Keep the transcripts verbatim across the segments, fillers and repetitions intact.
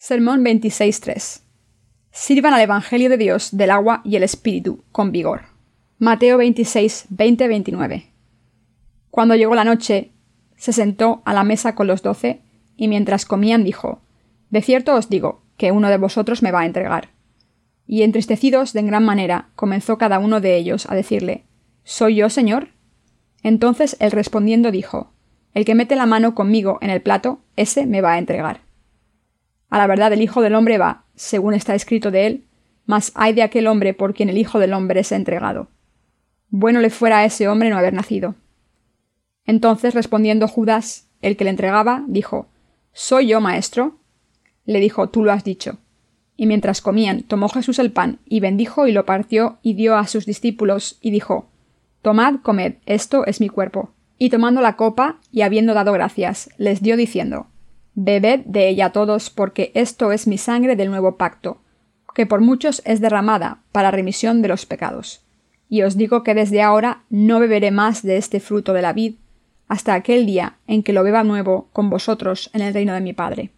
Sermón veintiséis tres. Sirvan al Evangelio de Dios del agua y el Espíritu con vigor. Mateo veintiséis, veinte, veintinueve. Cuando llegó la noche, se sentó a la mesa con los doce, y mientras comían dijo: De cierto os digo, que uno de vosotros me va a entregar. Y entristecidos de en gran manera, comenzó cada uno de ellos a decirle: ¿Soy yo, Señor? Entonces él respondiendo dijo: El que mete la mano conmigo en el plato, ese me va a entregar. A la verdad el Hijo del Hombre va, según está escrito de él, mas ay de aquel hombre por quien el Hijo del Hombre es entregado. Bueno le fuera a ese hombre no haber nacido. Entonces respondiendo Judas, el que le entregaba, dijo: ¿Soy yo, maestro? Le dijo: Tú lo has dicho. Y mientras comían, tomó Jesús el pan, y bendijo y lo partió, y dio a sus discípulos, y dijo: Tomad, comed, esto es mi cuerpo. Y tomando la copa, y habiendo dado gracias, les dio diciendo: Bebed de ella todos, porque esto es mi sangre del nuevo pacto, que por muchos es derramada para remisión de los pecados. Y os digo que desde ahora no beberé más de este fruto de la vid, hasta aquel día en que lo beba nuevo con vosotros en el reino de mi Padre.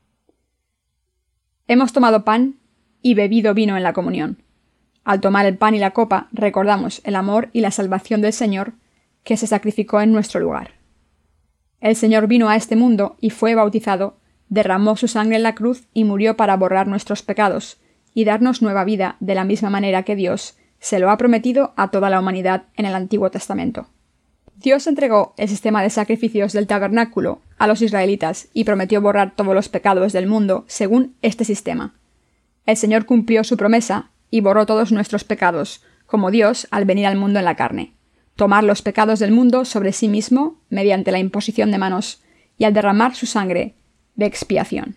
Hemos tomado pan y bebido vino en la comunión. Al tomar el pan y la copa, recordamos el amor y la salvación del Señor, que se sacrificó en nuestro lugar. El Señor vino a este mundo y fue bautizado, derramó su sangre en la cruz y murió para borrar nuestros pecados y darnos nueva vida de la misma manera que Dios se lo ha prometido a toda la humanidad en el Antiguo Testamento. Dios entregó el sistema de sacrificios del tabernáculo a los israelitas y prometió borrar todos los pecados del mundo según este sistema. El Señor cumplió su promesa y borró todos nuestros pecados, como Dios al venir al mundo en la carne, tomar los pecados del mundo sobre sí mismo mediante la imposición de manos y al derramar su sangre de expiación.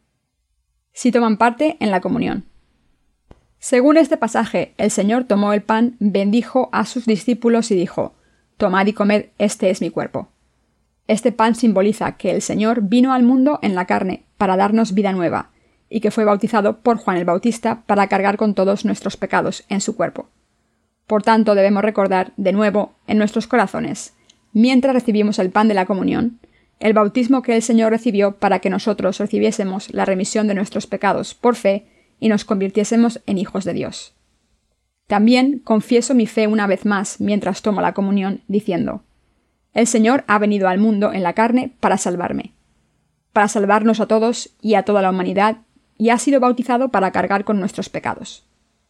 Si toman parte en la comunión. Según este pasaje, el Señor tomó el pan, bendijo a sus discípulos y dijo: Tomad y comed, este es mi cuerpo. Este pan simboliza que el Señor vino al mundo en la carne para darnos vida nueva, y que fue bautizado por Juan el Bautista para cargar con todos nuestros pecados en su cuerpo. Por tanto, debemos recordar de nuevo en nuestros corazones, mientras recibimos el pan de la comunión, el bautismo que el Señor recibió para que nosotros recibiésemos la remisión de nuestros pecados por fe y nos convirtiésemos en hijos de Dios. También confieso mi fe una vez más mientras tomo la comunión, diciendo: El Señor ha venido al mundo en la carne para salvarme, para salvarnos a todos y a toda la humanidad, y ha sido bautizado para cargar con nuestros pecados.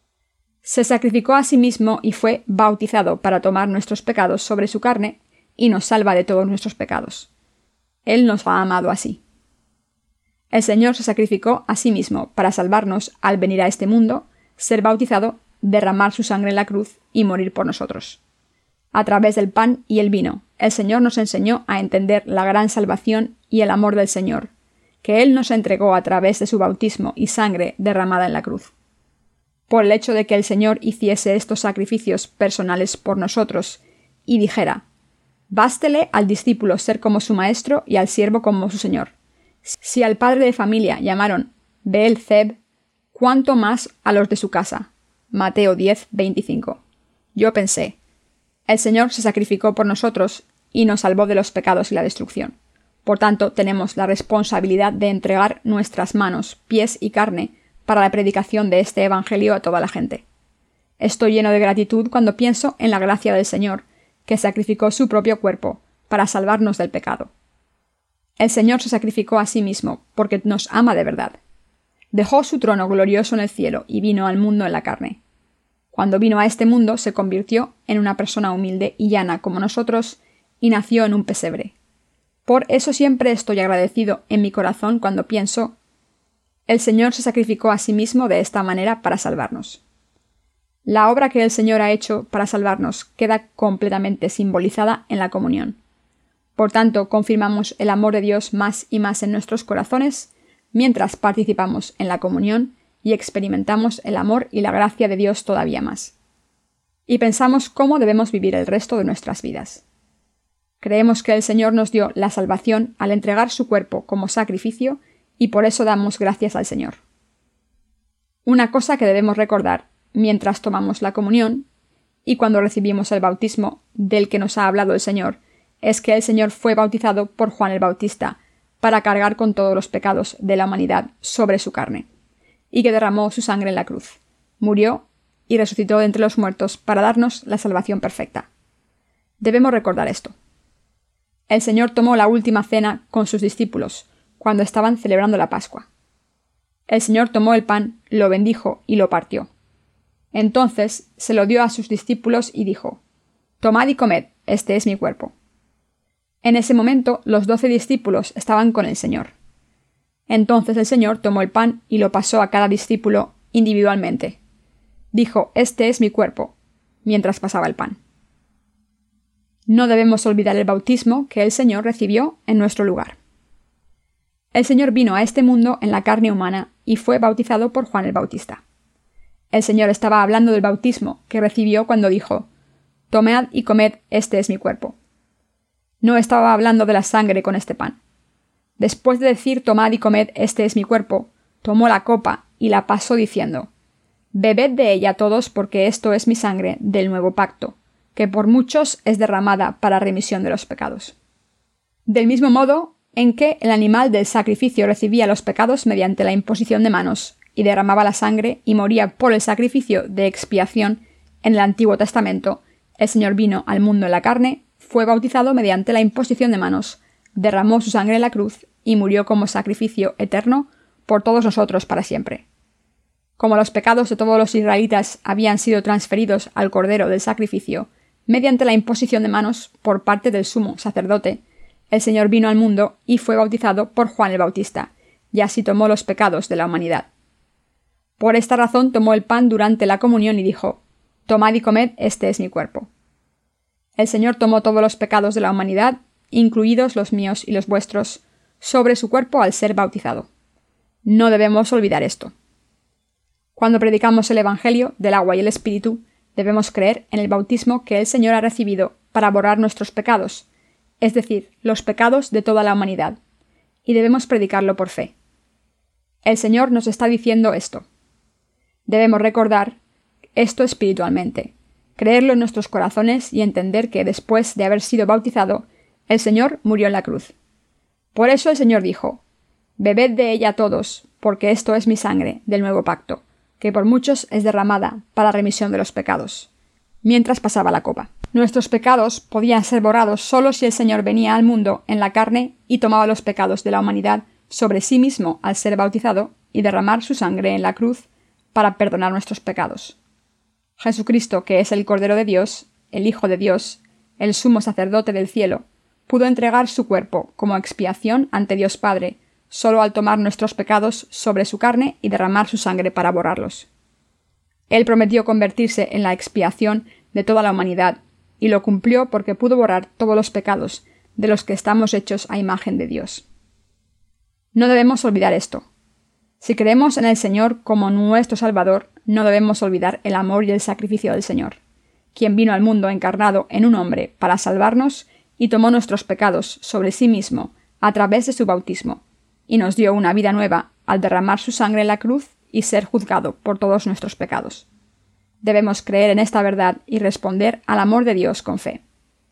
Se sacrificó a sí mismo y fue bautizado para tomar nuestros pecados sobre su carne y nos salva de todos nuestros pecados. Él nos ha amado así. El Señor se sacrificó a sí mismo para salvarnos al venir a este mundo, ser bautizado, derramar su sangre en la cruz y morir por nosotros. A través del pan y el vino, el Señor nos enseñó a entender la gran salvación y el amor del Señor, que Él nos entregó a través de su bautismo y sangre derramada en la cruz. Por el hecho de que el Señor hiciese estos sacrificios personales por nosotros y dijera: Bástele al discípulo ser como su maestro y al siervo como su señor. Si al padre de familia llamaron Beelzeb, ¿cuánto más a los de su casa? Mateo diez, veinticinco. Yo pensé: el Señor se sacrificó por nosotros y nos salvó de los pecados y la destrucción. Por tanto, tenemos la responsabilidad de entregar nuestras manos, pies y carne para la predicación de este Evangelio a toda la gente. Estoy lleno de gratitud cuando pienso en la gracia del Señor, que sacrificó su propio cuerpo para salvarnos del pecado. El Señor se sacrificó a sí mismo porque nos ama de verdad. Dejó su trono glorioso en el cielo y vino al mundo en la carne. Cuando vino a este mundo se convirtió en una persona humilde y llana como nosotros y nació en un pesebre. Por eso siempre estoy agradecido en mi corazón cuando pienso: el Señor se sacrificó a sí mismo de esta manera para salvarnos. La obra que el Señor ha hecho para salvarnos queda completamente simbolizada en la comunión. Por tanto, confirmamos el amor de Dios más y más en nuestros corazones mientras participamos en la comunión y experimentamos el amor y la gracia de Dios todavía más. Y pensamos cómo debemos vivir el resto de nuestras vidas. Creemos que el Señor nos dio la salvación al entregar su cuerpo como sacrificio y por eso damos gracias al Señor. Una cosa que debemos recordar mientras tomamos la comunión y cuando recibimos el bautismo del que nos ha hablado el Señor es que el Señor fue bautizado por Juan el Bautista para cargar con todos los pecados de la humanidad sobre su carne, y que derramó su sangre en la cruz, murió y resucitó de entre los muertos para darnos la salvación perfecta. Debemos recordar esto. El Señor tomó la última cena con sus discípulos, cuando estaban celebrando la Pascua. El Señor tomó el pan, lo bendijo y lo partió. Entonces se lo dio a sus discípulos y dijo: «Tomad y comed, este es mi cuerpo». En ese momento los doce discípulos estaban con el Señor. Entonces el Señor tomó el pan y lo pasó a cada discípulo individualmente. Dijo: «Este es mi cuerpo», mientras pasaba el pan. No debemos olvidar el bautismo que el Señor recibió en nuestro lugar. El Señor vino a este mundo en la carne humana y fue bautizado por Juan el Bautista. El Señor estaba hablando del bautismo que recibió cuando dijo: «Tomad y comed, este es mi cuerpo». No estaba hablando de la sangre con este pan. Después de decir «Tomad y comed, este es mi cuerpo», tomó la copa y la pasó diciendo: «Bebed de ella todos, porque esto es mi sangre del nuevo pacto, que por muchos es derramada para remisión de los pecados». Del mismo modo en que el animal del sacrificio recibía los pecados mediante la imposición de manos, y derramaba la sangre y moría por el sacrificio de expiación en el Antiguo Testamento, el Señor vino al mundo en la carne, fue bautizado mediante la imposición de manos, derramó su sangre en la cruz y murió como sacrificio eterno por todos nosotros para siempre. Como los pecados de todos los israelitas habían sido transferidos al Cordero del sacrificio mediante la imposición de manos por parte del sumo sacerdote, el Señor vino al mundo y fue bautizado por Juan el Bautista, y así tomó los pecados de la humanidad. Por esta razón tomó el pan durante la comunión y dijo: «Tomad y comed, este es mi cuerpo». El Señor tomó todos los pecados de la humanidad, incluidos los míos y los vuestros, sobre su cuerpo al ser bautizado. No debemos olvidar esto. Cuando predicamos el Evangelio del agua y el Espíritu, debemos creer en el bautismo que el Señor ha recibido para borrar nuestros pecados, es decir, los pecados de toda la humanidad, y debemos predicarlo por fe. El Señor nos está diciendo esto. Debemos recordar esto espiritualmente, creerlo en nuestros corazones y entender que después de haber sido bautizado, el Señor murió en la cruz. Por eso el Señor dijo: «Bebed de ella todos, porque esto es mi sangre del nuevo pacto, que por muchos es derramada para remisión de los pecados», mientras pasaba la copa. Nuestros pecados podían ser borrados solo si el Señor venía al mundo en la carne y tomaba los pecados de la humanidad sobre sí mismo al ser bautizado y derramar su sangre en la cruz para perdonar nuestros pecados. Jesucristo, que es el Cordero de Dios, el Hijo de Dios, el sumo sacerdote del cielo, pudo entregar su cuerpo como expiación ante Dios Padre, solo al tomar nuestros pecados sobre su carne y derramar su sangre para borrarlos. Él prometió convertirse en la expiación de toda la humanidad, y lo cumplió porque pudo borrar todos los pecados de los que estamos hechos a imagen de Dios. No debemos olvidar esto. Si creemos en el Señor como nuestro Salvador, no debemos olvidar el amor y el sacrificio del Señor, quien vino al mundo encarnado en un hombre para salvarnos y tomó nuestros pecados sobre sí mismo a través de su bautismo, y nos dio una vida nueva al derramar su sangre en la cruz y ser juzgado por todos nuestros pecados. Debemos creer en esta verdad y responder al amor de Dios con fe.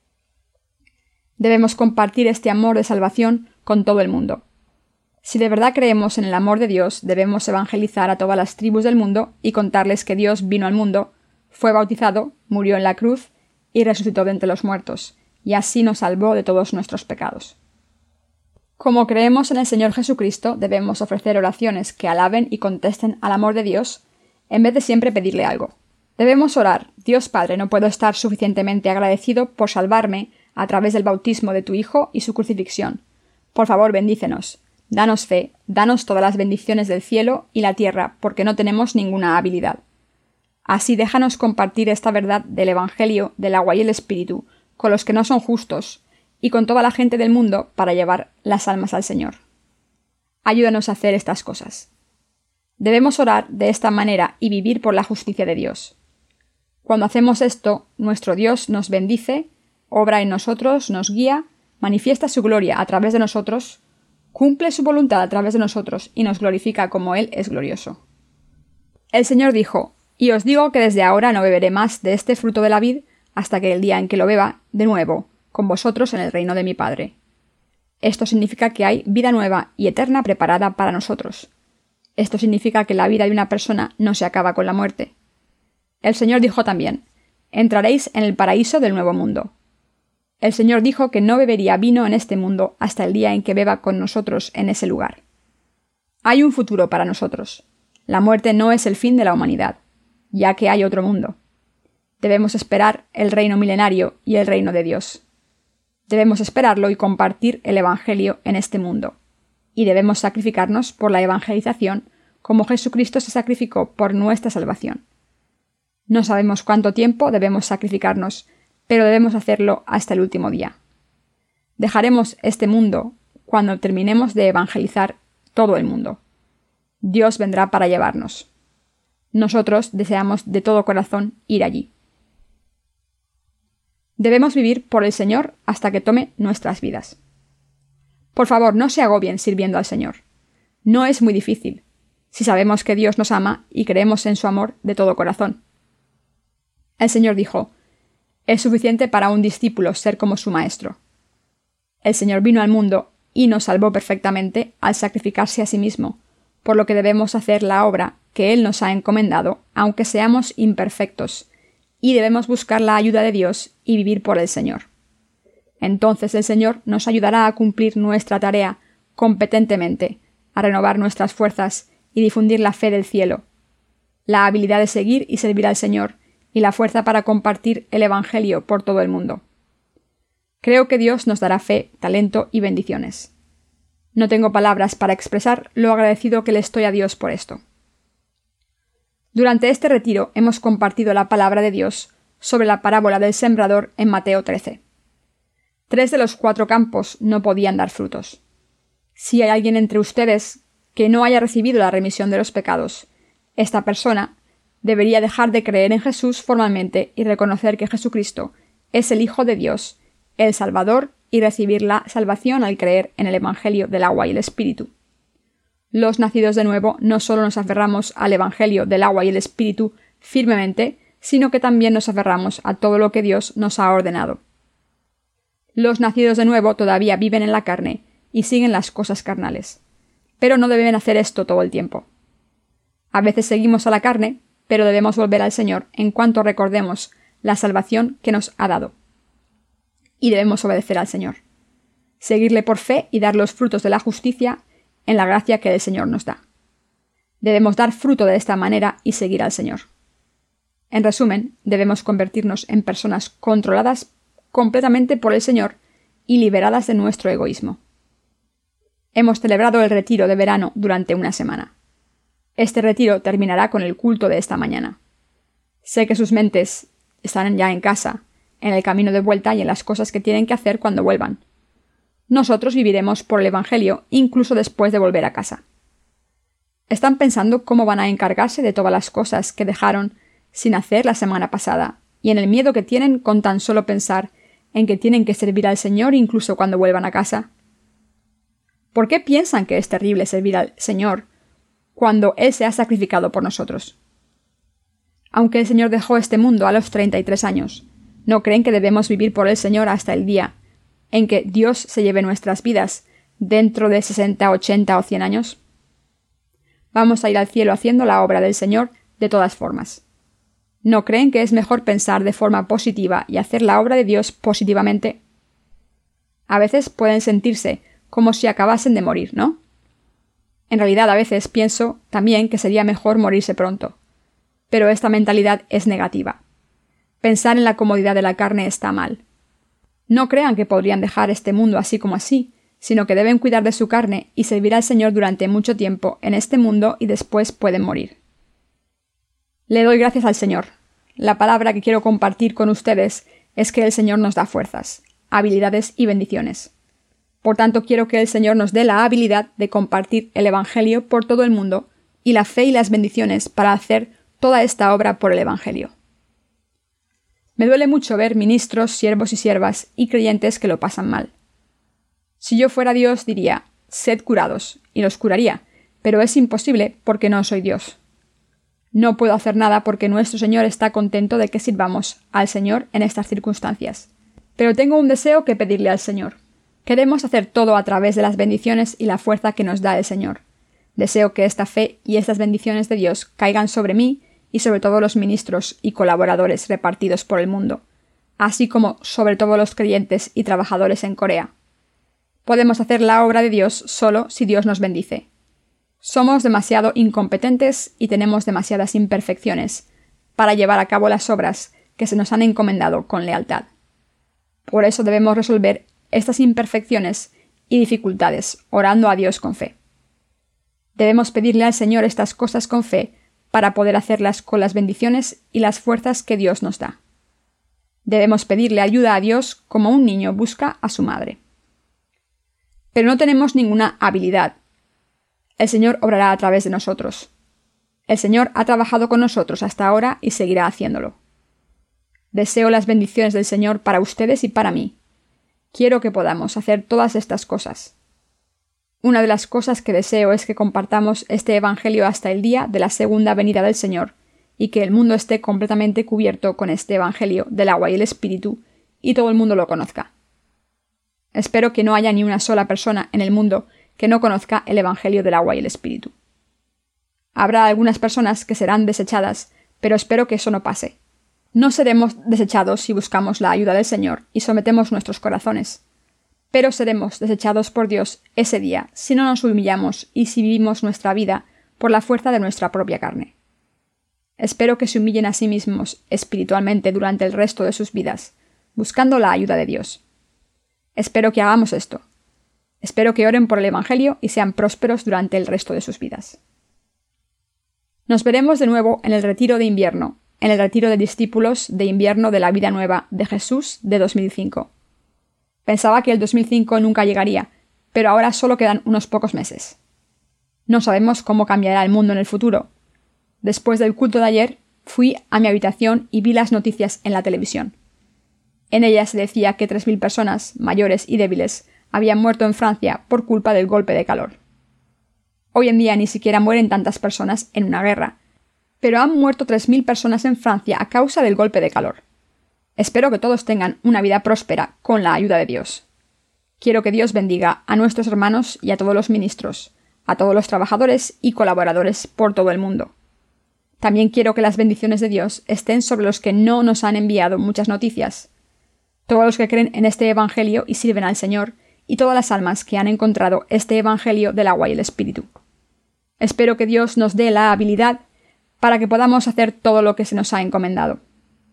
Debemos compartir este amor de salvación con todo el mundo. Si de verdad creemos en el amor de Dios, debemos evangelizar a todas las tribus del mundo y contarles que Dios vino al mundo, fue bautizado, murió en la cruz y resucitó de entre los muertos, y así nos salvó de todos nuestros pecados. Como creemos en el Señor Jesucristo, debemos ofrecer oraciones que alaben y contesten al amor de Dios, en vez de siempre pedirle algo. Debemos orar: «Dios Padre, no puedo estar suficientemente agradecido por salvarme a través del bautismo de tu Hijo y su crucifixión. Por favor, bendícenos. Danos fe, danos todas las bendiciones del cielo y la tierra, porque no tenemos ninguna habilidad. Así déjanos compartir esta verdad del Evangelio del agua y el Espíritu con los que no son justos y con toda la gente del mundo para llevar las almas al Señor. Ayúdanos a hacer estas cosas». Debemos orar de esta manera y vivir por la justicia de Dios. Cuando hacemos esto, nuestro Dios nos bendice, obra en nosotros, nos guía, manifiesta su gloria a través de nosotros, cumple su voluntad a través de nosotros y nos glorifica como Él es glorioso. El Señor dijo: «Y os digo que desde ahora no beberé más de este fruto de la vid hasta que el día en que lo beba, de nuevo, con vosotros en el reino de mi Padre». Esto significa que hay vida nueva y eterna preparada para nosotros. Esto significa que la vida de una persona no se acaba con la muerte. El Señor dijo también: entraréis en el paraíso del nuevo mundo. El Señor dijo que no bebería vino en este mundo hasta el día en que beba con nosotros en ese lugar. Hay un futuro para nosotros. La muerte no es el fin de la humanidad, ya que hay otro mundo. Debemos esperar el reino milenario y el reino de Dios. Debemos esperarlo y compartir el Evangelio en este mundo. Y debemos sacrificarnos por la evangelización como Jesucristo se sacrificó por nuestra salvación. No sabemos cuánto tiempo debemos sacrificarnos, pero debemos hacerlo hasta el último día. Dejaremos este mundo cuando terminemos de evangelizar todo el mundo. Dios vendrá para llevarnos. Nosotros deseamos de todo corazón ir allí. Debemos vivir por el Señor hasta que tome nuestras vidas. Por favor, no se agobien sirviendo al Señor. No es muy difícil, si sabemos que Dios nos ama y creemos en su amor de todo corazón. El Señor dijo: es suficiente para un discípulo ser como su maestro. El Señor vino al mundo y nos salvó perfectamente al sacrificarse a sí mismo, por lo que debemos hacer la obra que Él nos ha encomendado, aunque seamos imperfectos, y debemos buscar la ayuda de Dios y vivir por el Señor. Entonces el Señor nos ayudará a cumplir nuestra tarea competentemente, a renovar nuestras fuerzas y difundir la fe del cielo, la habilidad de seguir y servir al Señor, y la fuerza para compartir el Evangelio por todo el mundo. Creo que Dios nos dará fe, talento y bendiciones. No tengo palabras para expresar lo agradecido que le estoy a Dios por esto. Durante este retiro hemos compartido la palabra de Dios sobre la parábola del sembrador en Mateo trece. Tres de los cuatro campos no podían dar frutos. Si hay alguien entre ustedes que no haya recibido la remisión de los pecados, esta persona debería dejar de creer en Jesús formalmente y reconocer que Jesucristo es el Hijo de Dios, el Salvador, y recibir la salvación al creer en el Evangelio del agua y el Espíritu. Los nacidos de nuevo no solo nos aferramos al Evangelio del agua y el Espíritu firmemente, sino que también nos aferramos a todo lo que Dios nos ha ordenado. Los nacidos de nuevo todavía viven en la carne y siguen las cosas carnales, pero no deben hacer esto todo el tiempo. A veces seguimos a la carne, pero debemos volver al Señor en cuanto recordemos la salvación que nos ha dado. Y debemos obedecer al Señor, seguirle por fe y dar los frutos de la justicia en la gracia que el Señor nos da. Debemos dar fruto de esta manera y seguir al Señor. En resumen, debemos convertirnos en personas controladas completamente por el Señor y liberadas de nuestro egoísmo. Hemos celebrado el retiro de verano durante una semana. Este retiro terminará con el culto de esta mañana. Sé que sus mentes están ya en casa, en el camino de vuelta y en las cosas que tienen que hacer cuando vuelvan. Nosotros viviremos por el Evangelio incluso después de volver a casa. Están pensando cómo van a encargarse de todas las cosas que dejaron sin hacer la semana pasada, y en el miedo que tienen con tan solo pensar en que tienen que servir al Señor incluso cuando vuelvan a casa. ¿Por qué piensan que es terrible servir al Señor cuando Él se ha sacrificado por nosotros? Aunque el Señor dejó este mundo a los treinta y tres años, ¿no creen que debemos vivir por el Señor hasta el día en que Dios se lleve nuestras vidas dentro de sesenta, ochenta o cien años? Vamos a ir al cielo haciendo la obra del Señor de todas formas. ¿No creen que es mejor pensar de forma positiva y hacer la obra de Dios positivamente? A veces pueden sentirse como si acabasen de morir, ¿no? En realidad a veces pienso también que sería mejor morirse pronto. Pero esta mentalidad es negativa. Pensar en la comodidad de la carne está mal. No crean que podrían dejar este mundo así como así, sino que deben cuidar de su carne y servir al Señor durante mucho tiempo en este mundo y después pueden morir. Le doy gracias al Señor. La palabra que quiero compartir con ustedes es que el Señor nos da fuerzas, habilidades y bendiciones. Por tanto, quiero que el Señor nos dé la habilidad de compartir el Evangelio por todo el mundo y la fe y las bendiciones para hacer toda esta obra por el Evangelio. Me duele mucho ver ministros, siervos y siervas y creyentes que lo pasan mal. Si yo fuera Dios, diría, sed curados, y los curaría, pero es imposible porque no soy Dios. No puedo hacer nada porque nuestro Señor está contento de que sirvamos al Señor en estas circunstancias. Pero tengo un deseo que pedirle al Señor. Queremos hacer todo a través de las bendiciones y la fuerza que nos da el Señor. Deseo que esta fe y estas bendiciones de Dios caigan sobre mí y sobre todos los ministros y colaboradores repartidos por el mundo, así como sobre todos los creyentes y trabajadores en Corea. Podemos hacer la obra de Dios solo si Dios nos bendice. Somos demasiado incompetentes y tenemos demasiadas imperfecciones para llevar a cabo las obras que se nos han encomendado con lealtad. Por eso debemos resolver estas imperfecciones y dificultades orando a Dios con fe. Debemos pedirle al Señor estas cosas con fe para poder hacerlas con las bendiciones y las fuerzas que Dios nos da. Debemos pedirle ayuda a Dios como un niño busca a su madre. Pero no tenemos ninguna habilidad. El Señor obrará a través de nosotros. El Señor ha trabajado con nosotros hasta ahora y seguirá haciéndolo. Deseo las bendiciones del Señor para ustedes y para mí. Quiero que podamos hacer todas estas cosas. Una de las cosas que deseo es que compartamos este Evangelio hasta el día de la segunda venida del Señor y que el mundo esté completamente cubierto con este Evangelio del agua y el Espíritu y todo el mundo lo conozca. Espero que no haya ni una sola persona en el mundo que no conozca el Evangelio del agua y el Espíritu. Habrá algunas personas que serán desechadas, pero espero que eso no pase. No seremos desechados si buscamos la ayuda del Señor y sometemos nuestros corazones. Pero seremos desechados por Dios ese día si no nos humillamos y si vivimos nuestra vida por la fuerza de nuestra propia carne. Espero que se humillen a sí mismos espiritualmente durante el resto de sus vidas, buscando la ayuda de Dios. Espero que hagamos esto. Espero que oren por el Evangelio y sean prósperos durante el resto de sus vidas. Nos veremos de nuevo en el retiro de invierno, en el retiro de discípulos de invierno de la vida nueva de Jesús de dos mil cinco. Pensaba que el dos mil cinco nunca llegaría, pero ahora solo quedan unos pocos meses. No sabemos cómo cambiará el mundo en el futuro. Después del culto de ayer, fui a mi habitación y vi las noticias en la televisión. En ellas se decía que tres mil personas, mayores y débiles, habían muerto en Francia por culpa del golpe de calor. Hoy en día ni siquiera mueren tantas personas en una guerra, pero han muerto tres mil personas en Francia a causa del golpe de calor. Espero que todos tengan una vida próspera con la ayuda de Dios. Quiero que Dios bendiga a nuestros hermanos y a todos los ministros, a todos los trabajadores y colaboradores por todo el mundo. También quiero que las bendiciones de Dios estén sobre los que no nos han enviado muchas noticias, todos los que creen en este Evangelio y sirven al Señor, y todas las almas que han encontrado este Evangelio del agua y el Espíritu. Espero que Dios nos dé la habilidad para que podamos hacer todo lo que se nos ha encomendado.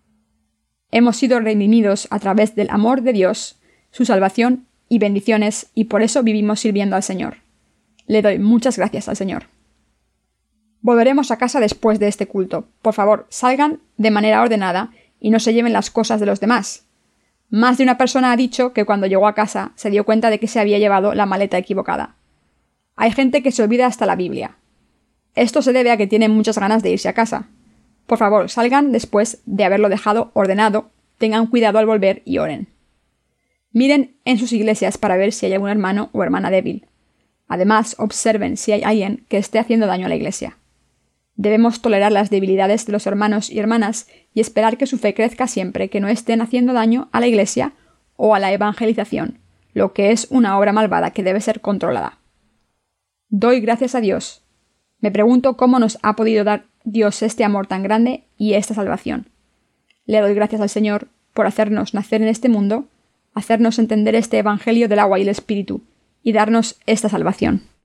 Hemos sido redimidos a través del amor de Dios, su salvación y bendiciones, y por eso vivimos sirviendo al Señor. Le doy muchas gracias al Señor. Volveremos a casa después de este culto. Por favor, salgan de manera ordenada y no se lleven las cosas de los demás. Más de una persona ha dicho que cuando llegó a casa se dio cuenta de que se había llevado la maleta equivocada. Hay gente que se olvida hasta la Biblia. Esto se debe a que tienen muchas ganas de irse a casa. Por favor, salgan después de haberlo dejado ordenado, tengan cuidado al volver y oren. Miren en sus iglesias para ver si hay algún hermano o hermana débil. Además, observen si hay alguien que esté haciendo daño a la iglesia. Debemos tolerar las debilidades de los hermanos y hermanas y esperar que su fe crezca siempre que no estén haciendo daño a la iglesia o a la evangelización, lo que es una obra malvada que debe ser controlada. Doy gracias a Dios. Me pregunto cómo nos ha podido dar Dios este amor tan grande y esta salvación. Le doy gracias al Señor por hacernos nacer en este mundo, hacernos entender este Evangelio del agua y el Espíritu, y darnos esta salvación.